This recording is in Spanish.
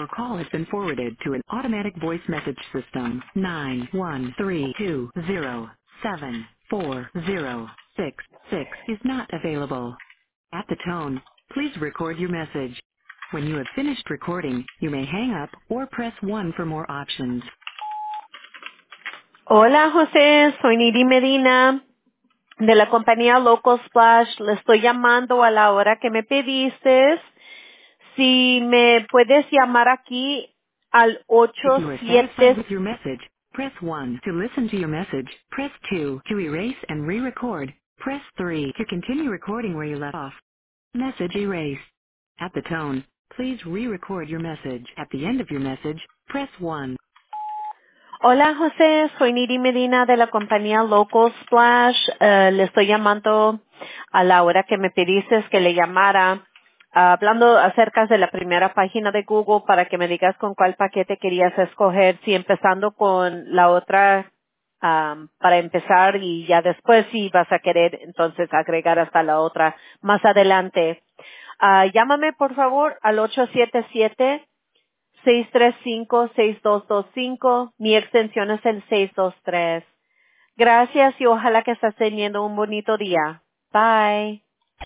Your call has been forwarded to an automatic voice message system. 91320740666 is not available. At the tone, please record your message. When you have finished recording, you may hang up or press 1 for more options. Hola José, soy Nidi Medina de la compañía Local Splash. Le estoy llamando a la hora que me pediste. Si me puedes llamar aquí al If you are satisfied 87. with your message, press 1 to listen to your message. Press 2 to erase and re-record. Press 3 to continue recording where you left off. Message erased. At the tone, please re-record your message. At the end of your message, press 1. Hola José, soy Nidi Medina de la compañía Local Splash. Le estoy llamando a la hora que me pediste que le llamara, hablando acerca de la primera página de Google para que me digas con cuál paquete querías escoger, si empezando con la otra para empezar y ya después si vas a querer entonces agregar hasta la otra más adelante. Llámame por favor al 877-635-6225. Mi extensión es el 623. Gracias y ojalá que estés teniendo un bonito día. Bye.